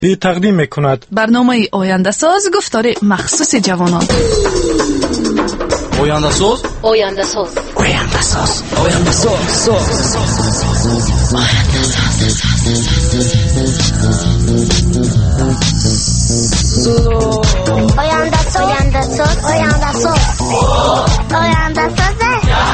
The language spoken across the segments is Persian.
تقدیم میکند برنامه آینده ساز گفتار مخصوص جوانان. آینده ساز آینده ساز آینده ساز آینده ساز آینده ساز آینده ساز آینده ساز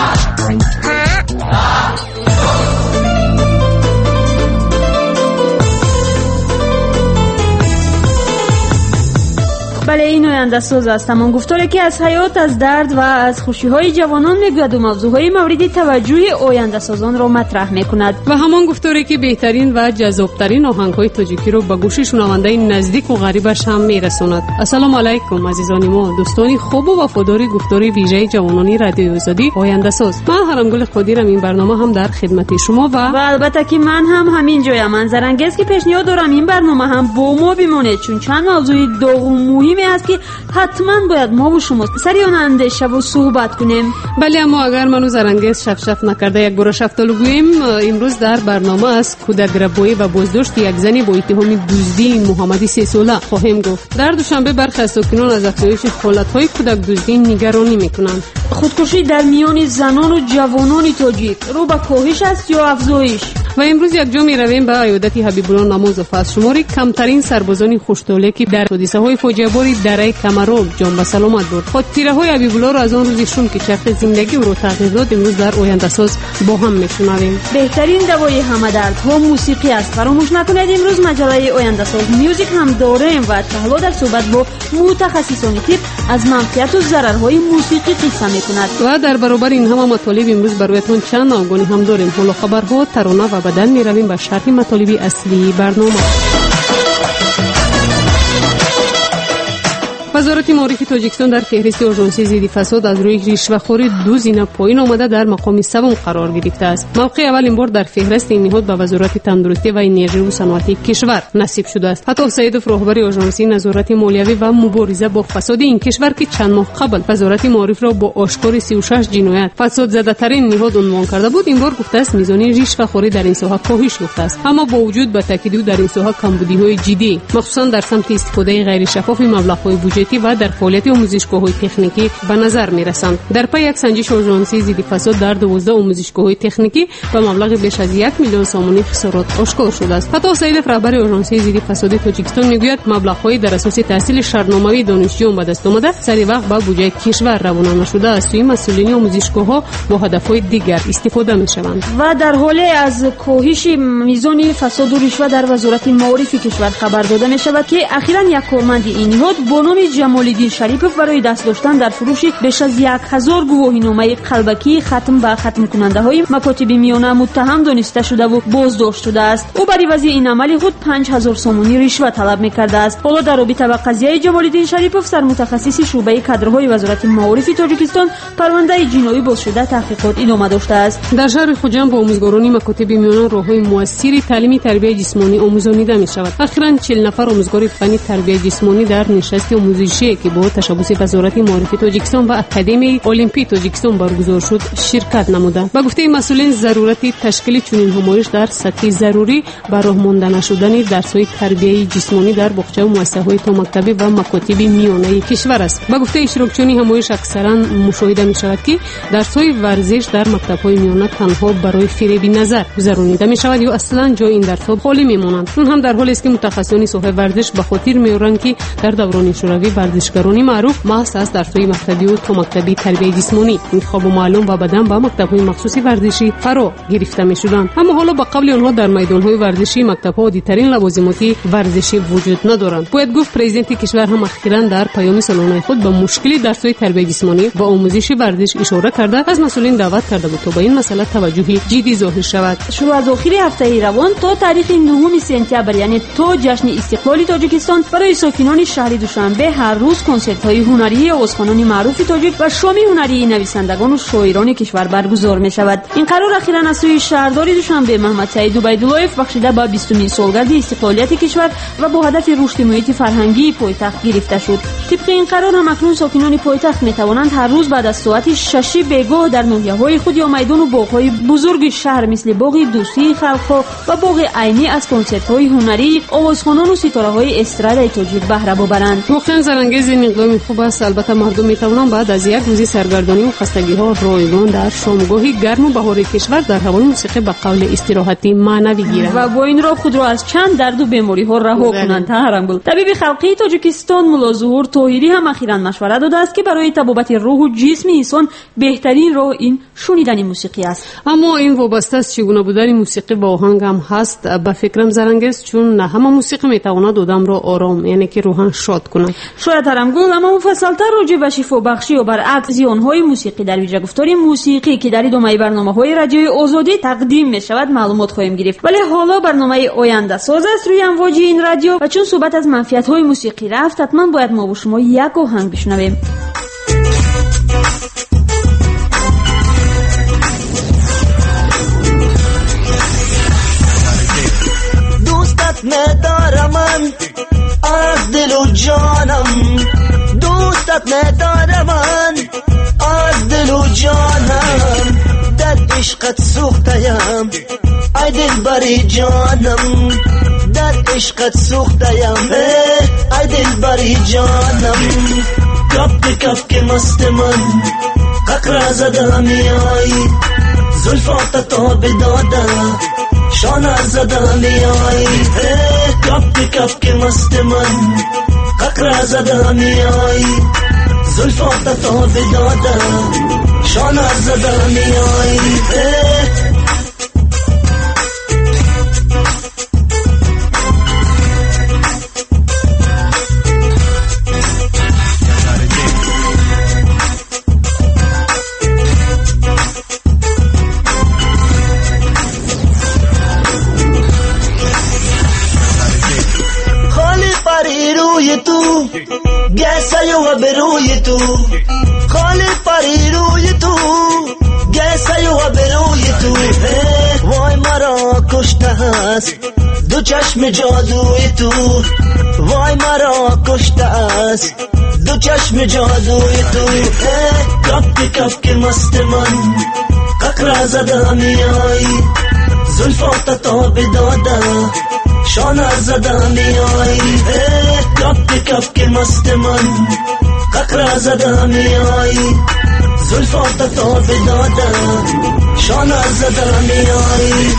بله، این آینده ساز است. همان گفتاری که از حیات، از درد و از خوشی‌های جوانان میگوید و موضوعهای مورد توجه آینده سازان را مطرح میکند. و همان گفتاری که بهترین و جذابترین آهنگ‌های تاجیکی رو به گوش شنونده نزدیک و غریبش هم میرساند. السلام علیکم عزیزان ما، دوستان خوب و وفادار گفتاری ویژه جوانانی رادیو آزادی آینده ساز. من هرمگل قادرم، این برنامه هم در خدمت شما و البته که من هم همین جایم. منظرانگیز که پیشنهاد دارم این برنامه هم با ما بمونه، چون چند موضوع داغ و مهمی است که حتما باید ما و شما سری آن اندیشه و صحبت کنیم. بله، اما اگر منو زرنگیز شف نکرده یک بار شفتالو گوییم، امروز در برنامه از کودک ربایی و بازداشت یک زنی با اتهام دزدی محمدی 3 ساله خواهیم گفت. در دوشنبه برخی از ساکنان از افزایش حالت‌های کودک دزدی نگرانی میکنند. خودکشی در میان زنان و جوانان تاجیک رو به کاهش است یا افزایش؟ و امروز یک جا می رویم به عیادت حبیب الله نمازوف از شماری کمترین سربازان خوشتوله که در حادثه‌های فاجعه بار دره کمرون جان به سلامت برد. خاطره‌های حبیب الله را از آن روزشون که چرخ زندگی او را تغییر داد امروز در آینده ساز با هم میشنویم. بهترین دوای همه دردها موسیقی است. فراموش نکنید امروز مجله آینده ساز میوزیک هم داریم و تحلا در صحبت با متخصصان طب از منفعت و ضررهای موسیقی قصه میکند. و در برابر این همه مطالب امروز برایتون چند نامگانی هم داریم. حالا خبرها، ترانه و بعداً میرویم به شرح مطالب اصلی برنامه. وزارت معارف تاجیکستان در فهرست آژانسی ضد فساد از روی رشوه‌خوری 2 زینه پایین آمده در مقام 7 قرار گرفته است. موقع اول این بار در فهرست این نهاد به وزارت تندرستی و انرژی و صنعت کشور نصیب شده است. حتی سیدوف راهبر آژانسی نظارت مالیوی و مبارزه با فساد این کشور که چند ماه قبل وزارت معارف را با آشکار 36 جنایت فساد زده ترین نهاد عنوان کرده بود، این بار گفته است میزان رشوه‌خوری در این ساحه کاهش یافته است، اما با وجود به تاکید در این ساحه کمبودی‌های جدی مخصوصا در سمت استفاده غیر شفاف مبلغ‌های بودجه و در فعالیت آموزشگاه‌های تکنیکی به نظر می‌رسند. در پی یک سنجش آژانسی ضد فساد در 12 آموزشگاه‌های تکنیکی به مبلغ بیش از 1 میلیون سامانی خسارات آشکار شده است. حتی سید رهبر آژانسی ضد فساد تاجیکستان میگوید مبلغ‌های در اساس تحصیل شرطنامه‌ای دانشجویان به دست آمده سری وقت به بودجه کشور روانه نشده است. سوی مسئولین آموزشگاه‌ها با هدف‌های دیگر استفاده می‌شوند. و در حال از کاهش میزان فساد و رشوه در وزارت معارف کشور خبر داده می‌شود که اخیراً یک کارمند این نهاد با نام جمال‌الدین شریپوف برای دست داشتن در فروش بیش از 1000 گواهینامه قلبکی ختم به ختم کننده های مکاتب میانه متهم دانسته شده و بازداشت شده است. او برای وضع این عمل خود 5000 سامانی رشوه طلب می‌کرده است. حالا در رابطه با قضیه جمال‌الدین شریپوف سرمتخصص شعبه کادرهای وزارت معارف تاجیکستان پرونده جنایی باز شده تحقیقات ادامه داشته است. در شهر خوجند با آموزگاران مکاتب میانه راههای موثری تعلیمی تربیت جسمانی آموزانیده می‌شود. اخیراً 40 نفر آموزگار فنی تربیت جسمانی در نشست آموزشی که با تشبث وزارت معارف تاجیکستان و اکادمی المپی تاجیکستان برگزار شد شرکت نموده. با گفته مسئولین ضرورت تشکیل چنین همایش در سطح ضروری به راه مانده نشدن درس‌های تربیت جسمانی در باغچه و مؤسسه‌های تا مکتبی و مکاتب میانه کشور است. با گفته اشتراکچیان همایش اکثرا مشاهده می‌شود که درس‌های ورزش در مکتب‌های میانه تنها برای فریب نظر گذرانیده می‌شود یا اصلاً جای این درس‌ها خالی می‌مانند. اون هم در حالی است که متخصصان ساحه ورزش به خاطر می‌آورند که در دوران شوروی ورزشکاران معروف محض از درس‌های مکتبی و تا مکتبی تربیت جسمانی انتخاب و معلوم و بعداً با مکتب‌های مخصوص ورزشی فرا گرفته می‌شدند. اما حالا با قبل آنها در میدان‌های ورزشی مکتب‌ها عادی‌ترین لوازمات ورزشی وجود ندارند. باید گفت پرزیدنت کشور هم اخیراً در پیام سالانه خود به مشکل درس‌های تربیت جسمانی و آموزش ورزش اشاره کرده از مسئولین دعوت کرده بود تا به این مسئله توجه جدی ظاهر شود. شروع از آخر هفته روان تا تاریخ 9 سپتامبر یعنی تا جشن استقلال تاجیکستان برای ساکنان شهر دوشنبه هر روز کنسرت‌های هنری آوازخوانان معروف تاجیک و شام هنری نویسندگان و شاعران کشور برگزار می‌شود. این قرار اخیراً از سوی شهردار دوشنبه محمد سعید عبیدالله‌اف بخشیده به 20مین سالگرد استقلالیت کشور و با هدف رشد محیط فرهنگی پایتخت گرفته شد. طبق این قرار هم اکنون ساکنان پایتخت میتوانند هر روز بعد از ساعت 6 بیگاه در ناحیه‌های خود یا میدان و باغ‌های بزرگ شهر مثل باغ دوستی خلق‌ها و باغ عینی از کنسرت‌های هنری، آوازخوانان و ستاره‌های استرادای تاجیک بهره ببرند. واقعا زرانگیز این اقدام خوب است. البته مردم میتوانند بعد از یک روز سرگردانی و خستگی‌ها رایگان در شامگاهی گرم و بهاری کشور در هوای موسیقی به قول استراحتی معنوی گیرند و با این راه خود را از چند درد و بیماری‌ها رها کنند. تهرانگل طبیب خلقی تاجیکستان ملا ظهور طاهری هم اخیراً مشورت داده است که برای طبابت روح و جسم انسان بهترین راه این شنیدن موسیقی است. اما این وابسته است چگونه بودن موسیقی و آهنگ هم هست. به فکرم زرانگیز چون نه همه موسیقی میتواند آدم را آرام یعنی که روحان شاد کنند. شاید تهرانگل اما مفصل‌تر راجع به شفا بخشی و برعکس زیان‌های موسیقی در ویژه گفتار موسیقی که در ادامه برنامه‌های رادیوی آزادی تقدیم می‌شود معلومات خواهیم گرفت. ولی حالا برنامه آینده ساز است روی امواج این رادیو و چون صحبت از منفعت‌های موسیقی رفت حتما باید ما با شما یک آهنگ بشنویم. دوستت ندارم من از دل و جانم، دوستت ندارم من از دل و جانم، در عشقت سوخته‌ام ای دل بری جانم، در عشقت سوخته‌ام ای دل بری جانم، کپ کپ که مست من ققر زده میایی، زلفات تا بداده شانه زده میایی، کپ کپ که مست من ققر زده میایی، زلفات تا بداده شانه زده میایی. روی تو گسه و بروی تو، خالی پری روی تو گسه و بروی تو، وای مرا کشته است دو چشم جادوی تو، وای مرا کشته است دو چشم جادوی تو، کپ کپ که مست من ققر زده میایی، زلفات تا بداده شانه زده میایی، کپ کپ که مست من ققر زده میایی، زلفات تا بداده شانه زده میایی.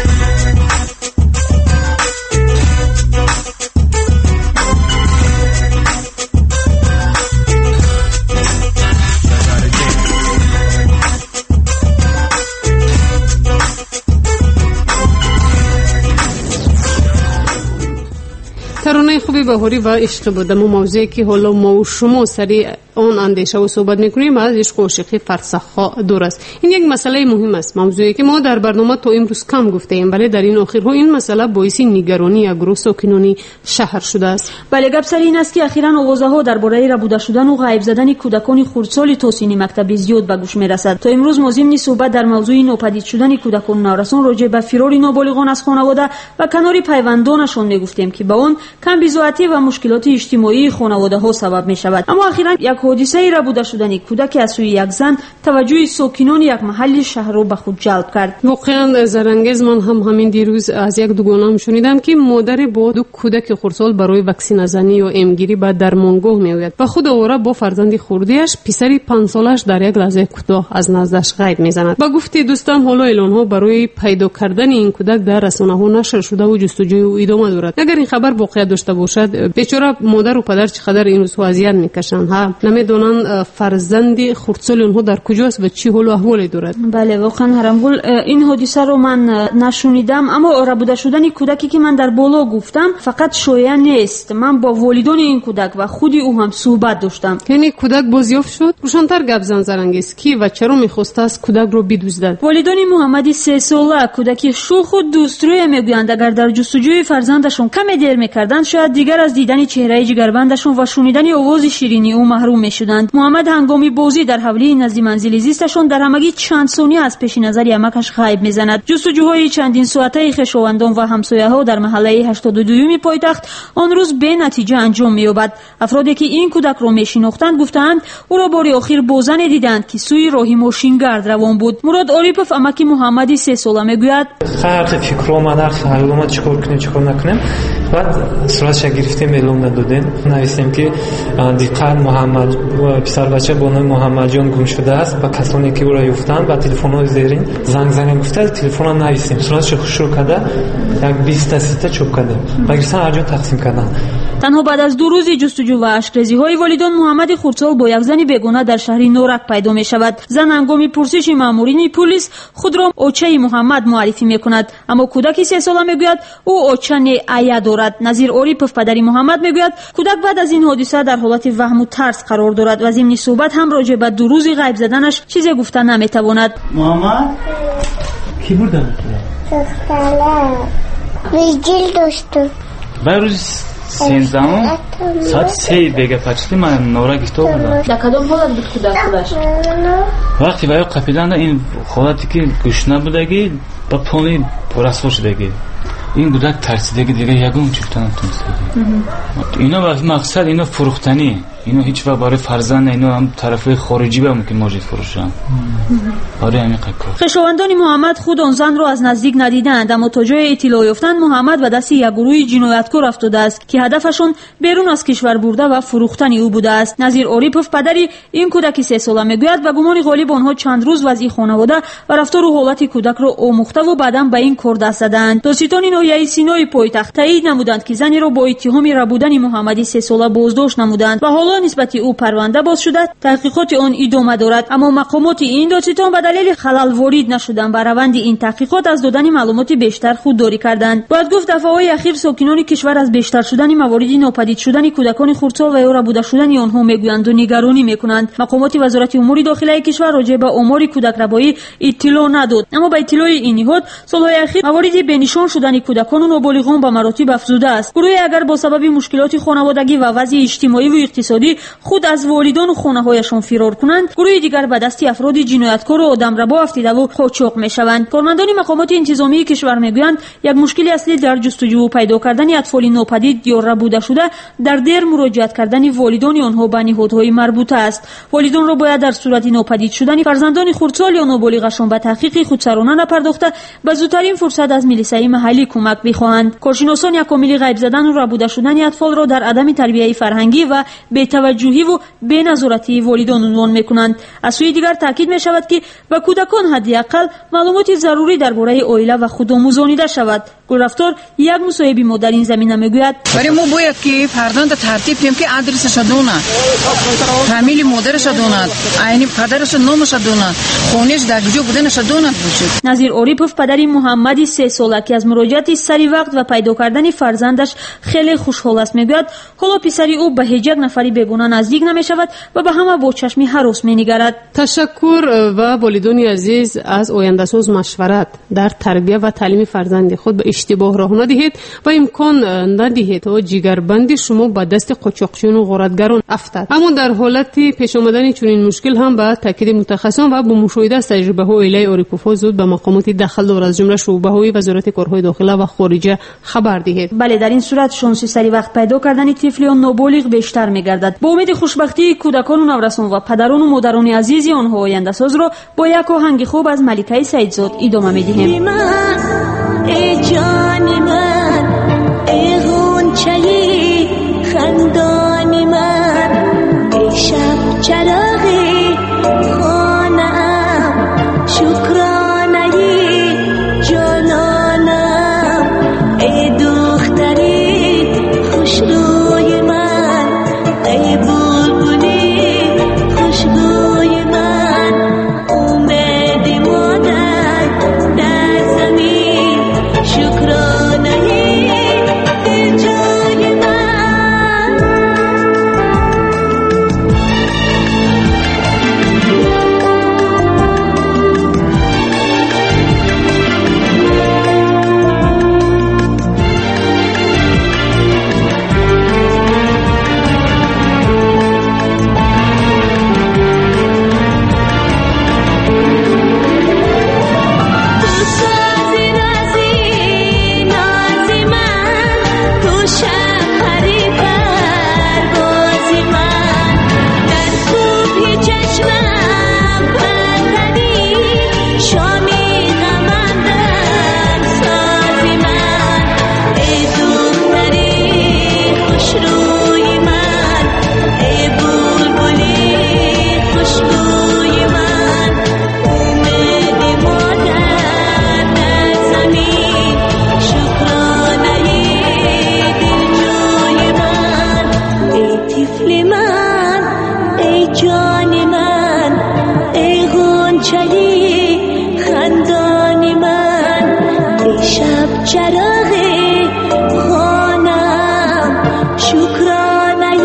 ترانه خوبی بهاری و عشق بود. اما موضوعی که حالا ما و شما سری آن اندیشه و صحبت میکنیم از عشق و عاشقی فرسخ‌ها دور است. این یک مسئله مهم است، موضوعی که ما در برنامه تا امروز کم گفته ایم، ولی در این آخرها این مسئله باعث نگرانی یک گروه ساکنان شهر شده است. بله، گپ سر این است که اخیراً آوازها درباره ربوده شدن و غایب زدن کودکان خردسال توسینی مکتبی زیاد به گوش میرسد. تا امروز ما ضمن صحبت در موضوع ناپدید شدن کودکان نارسان راجع به فرار نابالغان از خانواده و کنار پیوندانشان میگفتیم که با اون کم بی‌ذاتی و مشکلات اجتماعی خانواده ها سبب می شود. اما اخیراً یک حادثه ربوده شدن کودک از سوی یک زن توجه ساکنان یک محل شهر را به خود جلب کرد. واقعاً زرانگیز، من هم همین دیروز از یک دوگانم شنیدم که مادر با دو کودک خردسال برای واکسین زنی یا امگیری به درمانگاه میآید و خود آواره با فرزند خردیش پسری 5 سالش در یک لحظه کوتاه از نزدش غیب میزند. با گفته دوستم حالا اعلان ها برای پیدا کردن این کودک در رسانه ها نشر شده و جستجوی او ادامه دارد. اگر این خبر واقعیت داشته باشد، بیچاره مادر و پدر چقدر این روزها اذیت میکشند، ها نمیدونن فرزند خردسال اونها در کجاست و چی حال و احوالی دارد. بله واقعا هرمگل این حادثه رو من نشنیدم، اما ربوده شدن کودکی که من در بالا گفتم فقط شایعه نیست. من با والدان این کودک و خودی او هم صحبت داشتم. یعنی کودک بازیافت شد؟ روشن‌تر گپ زن زرانگیز کی و چرا می‌خواسته است کودک رو بدزدد؟ والدان محمدی 3 ساله کودکی شوخ و دوستروی میگویند اگر در جستجوی فرزندشون کمی دیر میکردند شاید دیگر از دیدن چهره جگربندشون و شنیدن آواز شیرینی او محروم میشدند. محمد هنگامی بازی در حوله نزد منزل زیستشان در همگی چند ثانیه از پیش نظر یمکش غیب میزند. جستجوهای چندین ساعته خویشاوندان و همسایه‌ها در محله 82 پایتخت آن روز به نتیجه انجام می‌یابد. افرادی که این کودک را میشناختند گفتند او را بار آخر با زنی دیدند که سوی راه ماشینگرد روان بود. مراد عارفов امکی محمدی 3 ساله میگوید خیلی فکر اومد خیلی چیکار کنیم چیکار نکنیم. بعد صورتش گرفتیم اعلام دادیم نوشتیم که دیقت محمد پسر بچه با نام محمد جان گم شده است و کسانی که او را یافتند با تلفن‌های زیرین زنگ زنیم گفته تلفن نوشتیم صورتش شروع کرده یک 20 تا 30 تا چوب کرده مگرسان هر جا تقسیم کردن. تنها بعد از 2 روز جستجو و اشک‌ریزی‌های والدان محمد خردسال با یک زن بیگانه در شهر نورک پیدا می‌شود. زن هنگام پرسش مامورین پلیس خود را اوچه محمد معرفی می‌کند، اما کودک 3 ساله میگوید او اوچه عیا دارد. نظیر عارفov پدر محمد میگوید کودک بعد از این حادثه در حالت وهم و ترس قرار دارد و ضمن صحبت هم راجع به 2 روز غیب زدنش چیزی گفتن نمی‌تواند. محمد کی بود؟ دختره ویجیل داشت. روز 13 ساعت 3 دیگه پچتی من نورا گفته بودم. در کدام حالت بود کودک خودش؟ وقتی وای قپیدن این حالتی که گوشنه بودگی با پونی پراسور شدگی این کودک ترسیدگی دیگه یگون چفتن نتونستگی. اینا وقتی مقصد اینا فروختنی اینو هیچ وقت برای فرزند اینو هم طرفای خارجی به ممکن موجود فروشن. آره همین قکا. خویشاوندان محمد خود آن زن را از نزدیک ندیدند، اما تا جای اطلاع یافتند محمد و دست یک گروه جنایتکار افتاده است که هدفشون بیرون از کشور برده و فروختن او بوده است. نظیر عارفov پدری این کودک 3 ساله میگوید و گمان غالب آنها چند روز وضعی خانواده و رفتار و حالت کودک را آموخته و بعداً به این کار دست زدند. دادستان ناحیه سینای پایتخت تایید نمودند که زنی را با اتهام ربودن محمد 3 ساله بازداشت نمودند و حالا نسبت او پرونده باز شده. تحقیقات آن ادامه دارد، اما مقامات این دادستان به دلیل خلل وارد نشدن بر روند این تحقیقات از دادن معلومات بیشتر خودداری کردند. باید گفت دفعه‌های اخیر ساکنان کشور از بیشتر شدن موارد ناپدید شدن کودکان خردسال و یا ربوده شدن آنها میگویند و نگرانی میکنند. مقامات وزارت امور داخلی کشور راجع به آمار کودک ربایی اطلاع نداد، اما با اطلاع این نهاد سالهای اخیر موارد بنشان شدن کودکان و نابالغان به مراتب افزوده است. گروه اگر با سبب مشکلات خانوادگی و وضع اجتماعی و اقتصادی خود از والدان و خانه‌هایشان فرار کنند، گروه دیگر به دست افراد جنایتکار و آدمربا افتیده و قاچاق میشوند. کارمندان مقامات انتظامی کشور میگویند یک مشکل اصلی در جستجو و پیدا کردن اطفال ناپدید یا ربوده شده در دیر مراجعت کردن والدان آنها به نهادهای مربوطه است. والدان را باید در صورت ناپدید شدن فرزندان خردسال یا نابالغشان به تحقیق خودسرانه نپرداخته به زودترین فرصت از میلیسای محلی کمک بخواهند. کارشناسان یکامل غیب زدن و ربوده شدن اطفال را در عدم تربیت فرهنگی و بی‌توجهی و بی‌نظارتی والدان عنوان می‌کنند. از سوی دیگر تاکید می‌شود که به کودکان حداقل معلومات ضروری درباره عائله و خودآموزانیده شود. گلرفتار یک مصاحبه ما در این زمینه میگوید برای ما باید که فرزند ترتیب کنیم که آدرسش دونه، فامیل مادرش دونه، عین پدرش نامش دونه، خونه‌اش در کجا بودنش دونه باشه. نظیر عارفov پدری محمد 3 ساله که از مراجعت سری وقت و پیدا کردن فرزندش خیلی خوشحال است میگوید حالا پسری او به هیچ یک نفری بیگانه نزدیک نمیشود و به همه با چشمی هراس مینگرد. تشکر و والدین عزیز از آینده‌ساز مشورت در تربیت و تعلیم فرزند خود به اشتباه راه ندهید و امکان ندهید تا جگربند شما به دست قاچاقچیان و غارتگران افتد. اما در حالت پیش آمدن چنین مشکل هم به تاکید متخصصان و با مشاهده از تجربه ها عائله عارفov زود به مقامات دخل دار از جمله شعبه‌های وزارت کارهای داخله و خارجه خبر دهید. بله، در این صورت شانس سری وقت پیدا کردن طفلان نابالغ بیشتر می‌گردد. با امید خوشبختی کودکان و نورسان و پدران و مادران عزیز آنها آینده ساز را با یک آهنگ خوب از ملکه سیدزاد ادامه می‌دهیم. ای جان من، ای غنچه خندان من، ای شب چراغی خانه‌ام، شکرانه جانانم، ای دختری خوشروی من، ای بلبلی خوشگوی من، امید مادر در زمین، شکرانه چراغ خانم شکرانه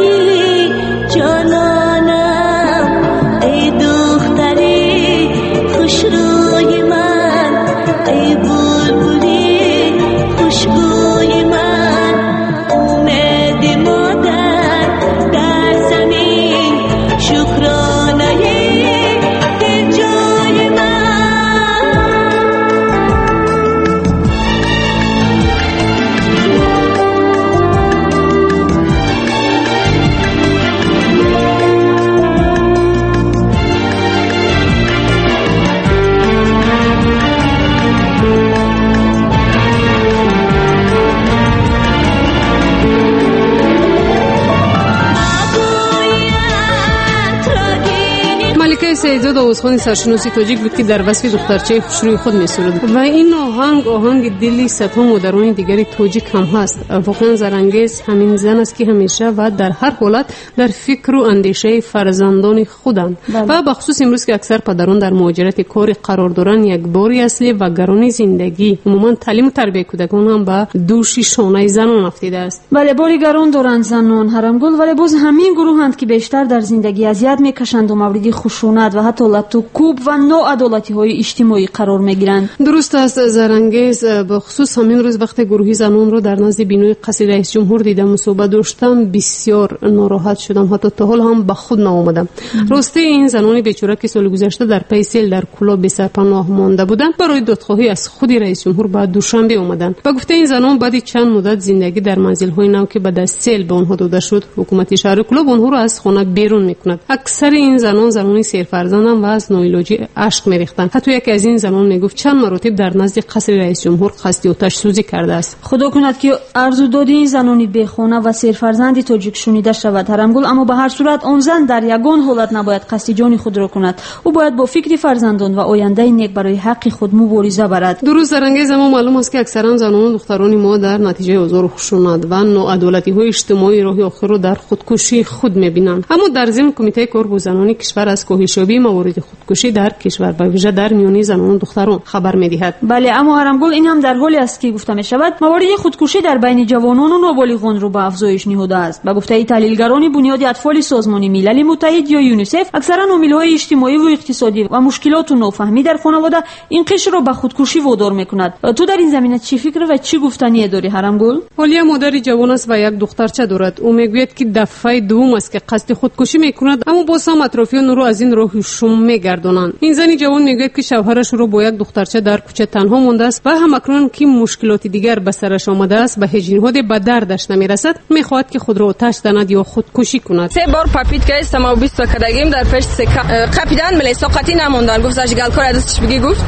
جانانم ای دختری خوشروی من ای بلبلی خوشبوی من امید مادر در زمین شکرانه دل جای من ملکه سیدزاد آوازخوان سرشناسی تاجیک بود که در وصف دخترچه خوشروی خود می‌سرود و این آهنگ دلی صدها مادران دیگری تاجیک هم هست. واقعا زرانگیز همین زن است که همیشه و در هر حالت در فکر و اندیشه فرزندان خودند و بخصوص امروز که اکثر پدران در مهاجرت کاری قرار دارند یک باری اصلی و گران زندگی عموما تعلیم و تربیت کودکان هم به دوش شانه زنان افتاده است. بله باری گران دارند زنان حرمگل، ولی باز همین گروهند که بیشتر در زندگی اذیت میکشند و مورد خشونت و حتی لطوکوب و ناعدالتی های اجتماعی قرار میگیرند. درست است زرانگیز. به خصوص همین روز وقت گروهی زنان رو در نزد بینوی قصر رئیس جمهور دیدم و صحبت داشتم بسیار ناراحت شدم، حتی تا حال هم به خود نآمدم. راسته این زنان بیچاره که سال گذشته در پی سیل در کولا بی سرپناه مانده بودند برای دادخواهی از خود رئیس جمهور بعد دوشنبه آمدند و گفته این زنان بعد چند مدت زندگی در منزل‌های نو که بعد از سیل به آنها داده شد حکومت شهر کولا آنها را از خانه بیرون میکند. اکثر این زنان سرفرزندند و از ناعلاجی اشک میریختند. حتی یکی از این زنان میگفت چند مرتبه در نزد قصر رئیس جمهور قصد آتش سوزی کرده است. خدا کند که ارزو دادی این زنانی بیخونه و سرفرزندی تاجیک شنیده شود حرمگل، اما به هر صورت آن زن در یگان حالت نباید قصد جان خود را کند. او باید با فکر فرزندان و آینده نیک برای حق خود مبارزه برد. درست زرانگیز. اما معلوم است که اکثرا زنان و دختران ما در نتیجه آزار و خشونت و ناعدالتی‌های اجتماعی راه آخر را در خودکشی خود می‌بینند. اما در ضمن کمیته کار با زنان کشور از کاهش‌یابی موارد خودکشی در کشور به ویژه در میان زنان و دختران خبر می‌دهد. بله اما حرمگل این هم در حالی است که گفته می‌شود موارد خودکشی در بین جوانان و نابالغان رو به افزایش نهاده است. به گفته تحلیلگران بنیاد اطفال سازمان ملل متحد یا یونیسف، اکثرا عامل‌های اجتماعی و اقتصادی و مشکلات و نافهمی در خانواده این قشر را به خودکشی وادار می‌کند. تو در این زمینه چی فکر و چی گفتنی داری حرمگل؟ حالیه مادر جوان است و یک دخترچه دارد. او میگوید که دفعه دوم است که قصد خودکشی می‌کند، اما باز هم اطرافیان او را از این راه شوم می‌گردانند. این زنی جوان میگوید که شوهرش رو با یک دخترچه در کوچه تنها مانده است و همکنون که مشکلات دیگر به سرش آمده است به هیچ نهاد به دردش نمی‌رسد، می‌خواهد که خود را آتش زند یا خودکشی کند. 3 بار پاپیت که است ما 20 کدگیم در پشت قپیدن ملی ساقتی نموندن. گفت زاجگال کار دستش بگی گفت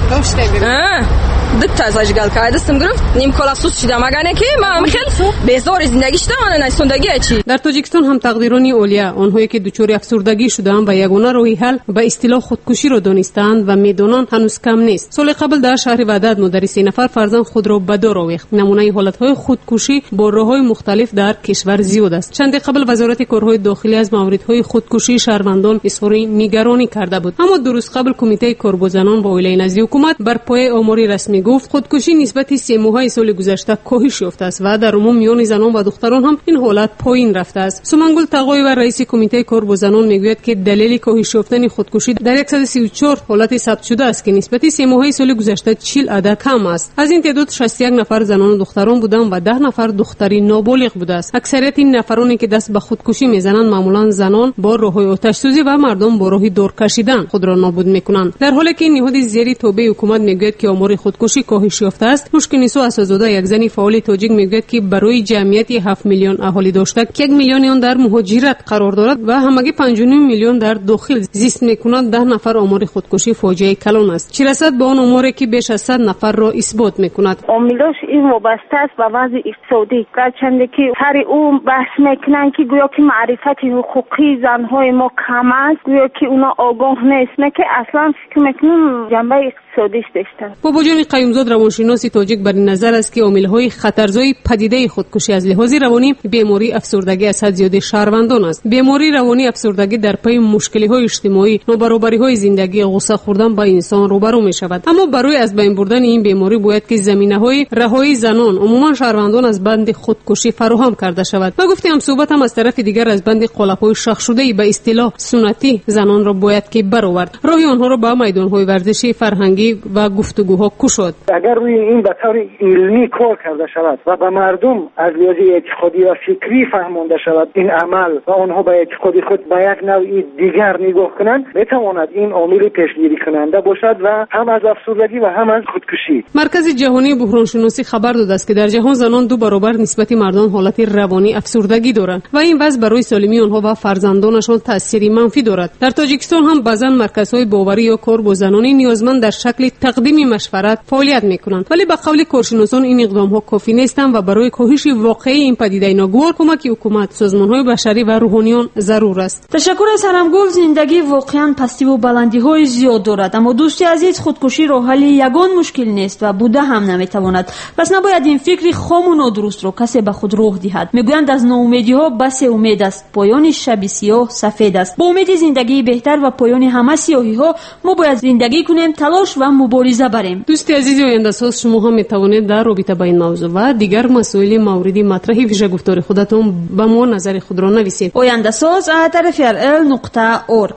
دت زاجگال کار دستم گرفت نیم کلا سوس شدم مگه که ما خیلی بیزار زندگیش دارن نسوندگی چی. در تاجیکستان هم تقدیرانی اولیا آنهایی که دچار افسردگی شدند و یگانه راه حل به اصطلاح خودکشی را دانستند و میدانند هنوز کم نیست. سال قبل در شهر وحدت مادر 3 نفر فرزند خود را به دار آویخت. نمونه حالت‌های خودکشی با راه‌های مختلف در کشور زیاد است. چند قبل وزارت کارهای داخلی از موردهای خودکشی شهروندان اظهار نگرانی کرده بود، اما درست قبل کمیته کار با زنان با ولی نزد حکومت بر پایه آماری رسمی گفت خودکشی نسبت 3 ماهه سال گذشته کاهش یافته است و در عموم میان زنان و دختران هم این حالت پایین رفته است. سومنگل تقوی و رئیس کمیته کار با زنان میگوید که دلیل کاهش یافتن خودکشی در 134 حالت ثبت شده است که نسبت 3 ماهه سال گذشته 40 عدد کم است. از این تعداد 61 نفر زنان و دختران بودند و 10 نفر دختری نابالغ بوده است. اکثریت این نفرانی که دست به خودکشی میزنند معمولا زنان با راه‌های آتش سوزی و مردم با راه دور کشیدن خود را نابود میکنند. در حالی که نهاد زیر توبه حکومت میگوید که آمار خودکشی کاهش یافته است، مشکنیسو اساسزاده یک زنی فعال تاجیک میگوید که برای جمعیت 7 میلیون اهالی داشته که 1 میلیون آن در مهاجرت قرار دارد و همگی 5.5 میلیون در داخل زیست میکنند، 10 نفر آمار خودکشی فاجعه کلان است. چه رسد به آن آماری که بیش از 100 نفر را اثبات میکند. عاملاش این وابسته است به وضع اقتصادی، گرچند که هر اون بحث میکنن که گویا که معرفت حقوقی زنهای ما کم است، گویا که اونا آگاه نیست، که اصلا فکر میکنم جنبه اقتصادیش داشته. بابا جان قیومزاد روانشناس تاجیک بر نظر است که عامل‌های خطرزای پدیده خودکشی از لحاظ روانی بیماری افسردگی از حد زیاد شهروندان است. بیماری روانی افسردگی در پی مشکل‌های اجتماعی های نابرابری‌های زندگی غصه خوردن به انسان روبرو می‌شود. اما برای از بین بردن این بیماری باید که زمینه‌های رهایی زنان عموما شهروندان از بند خودکشی فراهم کرده شود. و گفتیم صحبتم از طرف دیگر از بند قلپ‌های شخ شده به اصطلاح سنتی زنان را باید که برآورد، راه آنها را به میدان‌های ورزشی، فرهنگی و گفتگوها کشاد. اگر روی این به طور علمی کار کرده شود و به مردم از لحاظ اعتقادی و فکری فهمانده شود این عمل و آنها به اعتقاد خود به یک نوع دیگر نگاه کنند، میتواند این عامل پیشگیری کننده باشد و هم از افسردگی و هم از خودکشی. مرکز جهانی بحران شناسی خبر داده است که در جهان زنان 2 برابر نسبت مردان حالت روانی افسردگی دارند و این وضع برای سالمی آنها و فرزندانشان تأثیری منفی دارد. در تاجیکستان هم بعضا مرکزهای باوری یا کار با زنانی نیازمند در شکل تقدیم مشورت فعالیت میکنند، ولی به قول کارشناسان این اقدامها کافی نیستند و برای کاهش واقعی این پدیده ناگوار کمک حکومت، سازمانهای بشری و روحانیان ضرور است. تشکر از هرمگل. زندگی واقعا پستی و بلندی‌های زیاد دارد، اما دوستی عزیز خودکشی راه حل یگان مشکل نیست و بوده هم نمیتواند. پس نباید این فکر خام و نادرست را کسی به خود راه دهد. میگویند از ناامیدی‌ها بس امید است، پایان شب سیاه سفید است. با امید زندگی بهتر و پایان همه سیاهی‌ها ما باید زندگی کنیم، تلاش و مبارزه بریم. دوستی عزیز آینده‌ساز، شما هم میتوانید در رابطه با این موضوع و دیگر مسائل موردی مطرح پیش گفتار خودتون به ما نظر خود را نویسید. آینده‌ساز @rfrl.org.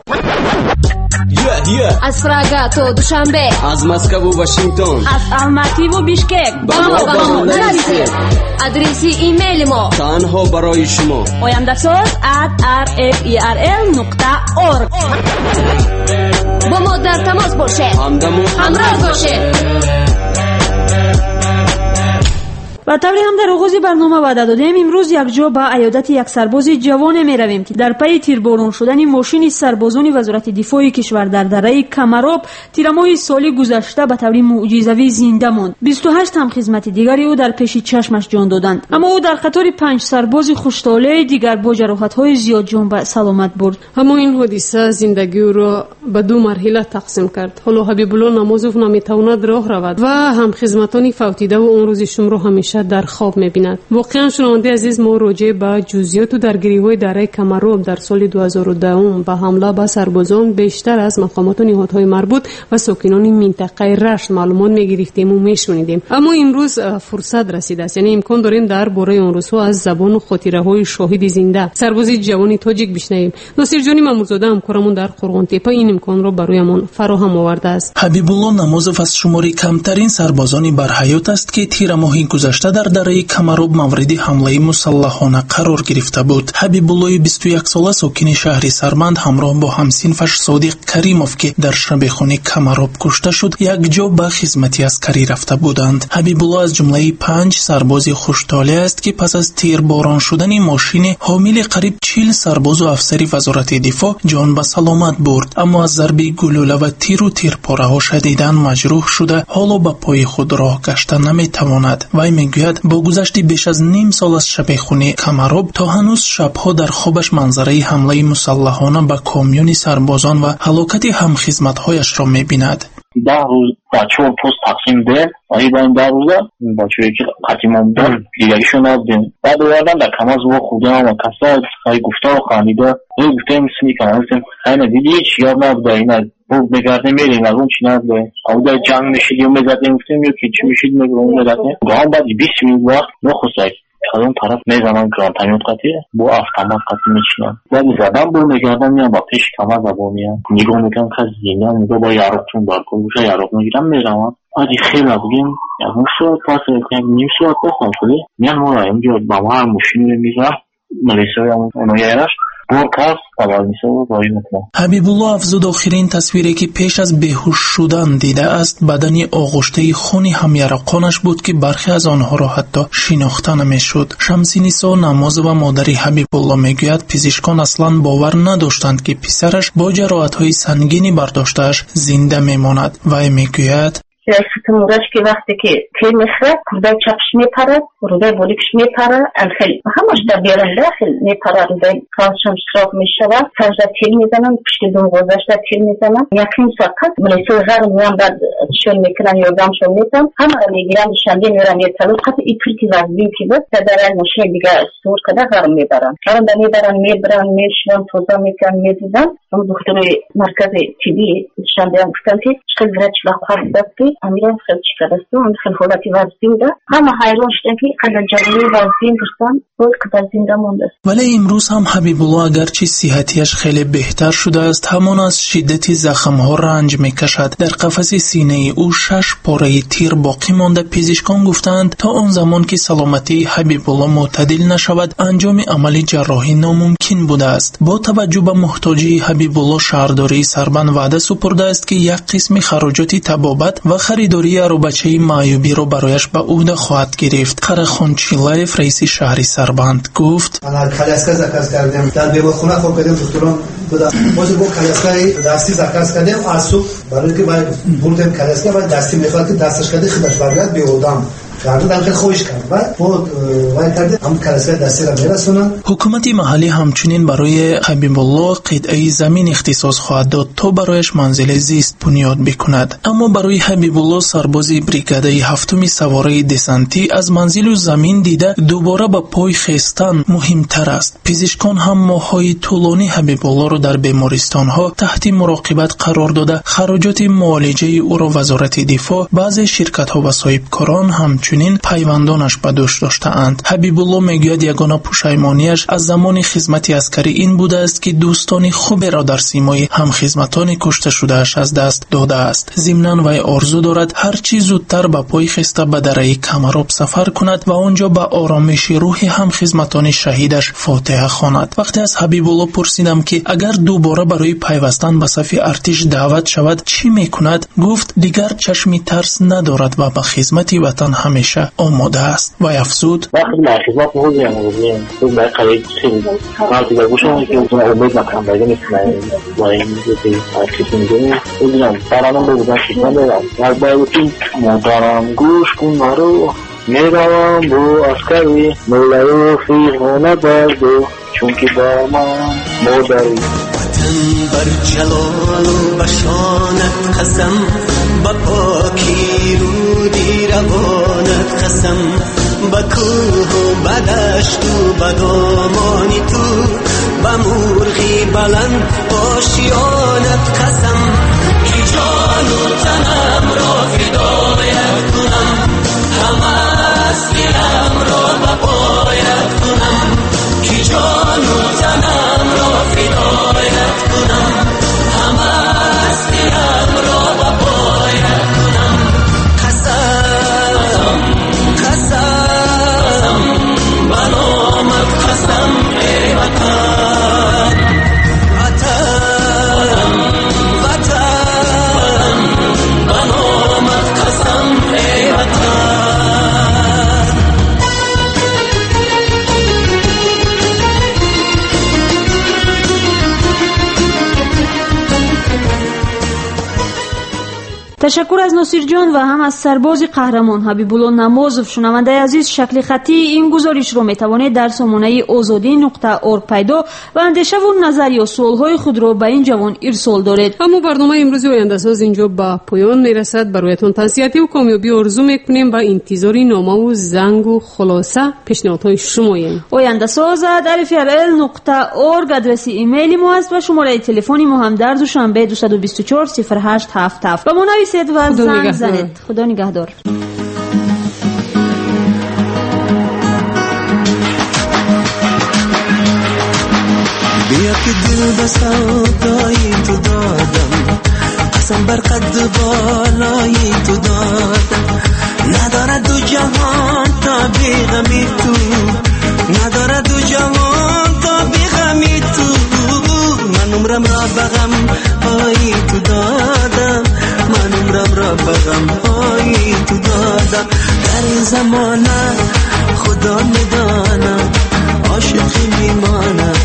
از پراگا تا دوشنبه، از مسکو و واشنگتن، از الماتی و بیشکک با ما نویسید. آدرس ایمیل ما تنها برای شما. آینده‌ساز @rfrl.org. با ما در تماس باشید، همراه باشید. و طوری هم در آغاز برنامه وعده دادیم امروز یک جا به عیادت یک سرباز جوان می رویم که در پی تیرباران شدن ماشین سربازان وزارت دفاع کشور در دره کمراب تیر ماه سال گذشته به طور معجزه‌ای زنده ماند. 28 هم خدمت دیگری او در پیش چشمش جان دادند، اما او در قطار 5 سرباز خوش‌طالع دیگر با جراحت‌های زیاد جان به سلامت برد. اما این حادثه زندگی او را به 2 مرحله تقسیم کرد. حالا حبیب الله نمازوف نمیتواند راه رود و هم خدمتانی فوتیده و اون روز شم را همیشه در خواب می‌بیند. واقعا شنونده عزیز، ما راجع به جزئیات و درگیری‌های دره کمراب در سال 2010 به حمله به سربازان بیشتر از مقامات و نهادهای مربوط و ساکنان منطقه رشت معلومات می‌گرفتیم و می‌شنیدیم. اما امروز فرصت رسیده است، یعنی امکان داریم درباره اون روزها از زبان و خاطره‌های شاهد زنده سرباز جوان تاجیک بشنویم. ناصر جانی مامورزاده همکارمون در قرغان تپه این امکان را برایمان فراهم آورده است. حبیب الله نمازوف از شماری کمترین سربازان برحیات است که تیر ماه گذشته در دره کمراب مورد حمله مسلحانه قرار گرفته بود. حبیب الله 21 ساله ساکن شهر سرمند همراه با همسنفش صادق کریموف که در شبخانه کمراب کشته شد یک جا به خدمت عسکری رفته بودند. حبیب الله از جمله 5 سرباز خوشطالع است که پس از تیرباران شدن ماشین حامل قریب 40 سرباز و افسر وزارت دفاع جان به سلامت برد، اما از ضرب گلوله و تیر و تیرپاره‌ها شدیداً مجروح شده حالا به پای خود راه گشته نمیتواند. وی میگوید با گذشت بیش از نیم سال از شبخانه کمراب تا هنوز شبها در خوابش منظره حمله مسلحانه به کامیون سربازان و هلاکت همخدمت‌هایش را می‌بیند. 10 روز بچه ها پست تقسیم ده آیی با این 10 روزه بچه هایی که قدیم هم دار دیگریشون آبدیم بعد اوردم در کماز با خودم و کسا های گفته و خانیده این گفته میسونی که هستیم خیلی دیدی هیچ یاد نبوده این از بود بگرده میریم از اون چی نبوده او در جنگ میشیدیم میزدیم گفتیم یا که چی میشید میگرون میزدیم گام بعد 20 منit وقت نخوستک از اون طرف میزنم گران تمیت قطعه با افتماس قطعه میچینم ولی زدم برو میگردم میام با پیش کماز با میام نگاه میکنم که زینه نگاه با یاروقتون بارکن بوشه یاروق میگیرم میرم آجی خیلی بگیم از اون شد پاس نیم ساعت بخوام شده میان ما را اینجا با ما هر مشین میزن ملیسه اونو یایرش حبیب الله افزود آخرین تصویری که پیش از بیهوش شدن دیده است بدنی آغشته خون همیرقانش بود که برخی از آنها را حتی شناخته نمیشد. شمسی نسا نماز و مادری حبیب الله میگوید پزشکان اصلا باور نداشتند که پسرش با جراحت‌های سنگینی برداشته‌اش زنده میماند. و میگوید ستمورش که وقتی که میخره کردای چپش میپره رودای بولیکش میپره الخیل همش در بیارن داخل میپره رودای کانشم شراف میشود سجده تیر میزنن پشت دون گذشته تیر میزنن یکیم ساقت ملیسوی غر میان بعد شون میکنن یادامشون میتن همه را میگیرن شنگی میرن یه تلو قطع ایتری که وزدین که بود در ماشین دیگه سور کده غرم میبرن میبرن میشون توضا میکنن میدیدن اما دکتر مرکز تیبی شنده هم گفتن که چقدر گرچ لقوار دستی امیران خیلی چکر دستو هم خیلی حالتی وزدین ده همه حیران شدن که قدر جوانی وزدین گرستن بود که در زنده مونده. ولی امروز هم حبیب الله اگرچه صحتیش خیلی بهتر شده است همان از شدت زخم‌ها رنج میکشد. در قفس سینه او 6 پاره تیر باقی مانده. پزشکان گفتند تا آن زمان که سلامتی حبیب الله معتدل نشود انجام عمل جراحی ناممکن بوده است. با توجه به محتاجی حبیب الله شهرداری سربند وعده سپرده است که یک قسم خراجات طبابت و خریداری اروبچه معیوبی را برایش به عهده خواهد گرفت. قرخان چیلایف رئیس شهر سربند گفت من کالسکا زکات کردم در بیمارخانه خواب کردم دکتران بودم باز با کالسکای دستی زکات کردم آسو برای که باید بردم کالسکا و دستی میخواد که دستش کده خودش برگرد بیودم حکومت محلی همچنین برای حبیب الله قطعه زمین اختصاص خواهد داد تا برایش منزل زیست بنیاد بکند. اما برای حبیب الله سرباز بریگاده 7 سواره دسنتی از منزل و زمین دیده دوباره به پای خستن مهمتر است. پزشکان هم ماه‌های طولانی حبیب الله را در بیمارستان‌ها تحت مراقبت قرار داده خراجات معالجه او را وزارت دفاع بعضی شرکت‌ها و صاحبکاران همچنین پیوندانش به دوش داشته‌اند. حبیب الله میگوید یگانه پشیمانیش از زمان خدمت عسکری این بوده است که دوستان خوبی را در سیمای همخدمتان کشته شده‌اش از دست داده است. ضمناً وی آرزو دارد هر چی زودتر به پای خسته به دره کمراب سفر کند و آنجا به آرامش روح همخدمتان شهیدش فاتحه خواند. وقتی از حبیب الله پرسیدم که اگر دوباره برای پیوستن به صف ارتش دعوت شود چی میکند، گفت دیگر چشمی ترس ندارد و به خدمت وطن همیشه آماده است. و افزود وقتی در خدمت بودیم تو برای قریب خیلی وقتی در گوشم که اون عبود نکنم باید میتونم با این دیگه کسی میگه بودیم برانم بودن خدمت دارم و باید این مدارم گوش کن مرو میروم با عسکری مولای خیرانه بردو چون که با من مادری وطن بر جلال و بشانت قسم با پاکی رودی روانت قسم با کوه و بدشت و بدامانی تو با مرغی بلند آشیانت قسم کی جان و تنم را فدایت کنم همه از دلم را به پایت کنم کی جان و تنم را فدایت کنم همه از دلم را به پایت کنم قسم قسم بنامت قسم ای وطن وطن وطن بنامت قسم ای وطن تشکر از ناصر جان و هم از سرباز قهرمان حبیب الله نمازوف. شنونده عزیز شکل خطی این گزارش رو میتوانید در سامانه azadi.org پیدا و اندیشه و نظر یا سوالهای خود رو به این جوان ارسال دارید. اما برنامه امروز آینده ساز اینجا به پایان میرسد. برایتون تسلیت و کامیابی آرزو میکنیم و انتظار نامه و زنگ و خلاصه پیشنهادهای شماییم. آینده ساز @rfrl.org آدرس ایمیل ما است و شماره تلفنی ما هم در دوشنبه 224 0877 و ما نویسید و زنگ زنید. خدا نگهدار. بیا که دل به سودای تو دادم قسم بر قد بالای تو دادم نداره دو جهان تا بیغمی تو نداره دو جهان تا بیغمی تو من عمرم را بغم های تو دادم من عمرم را بغم های تو دادم در این زمانه خدا میدانم عاشقی میمانم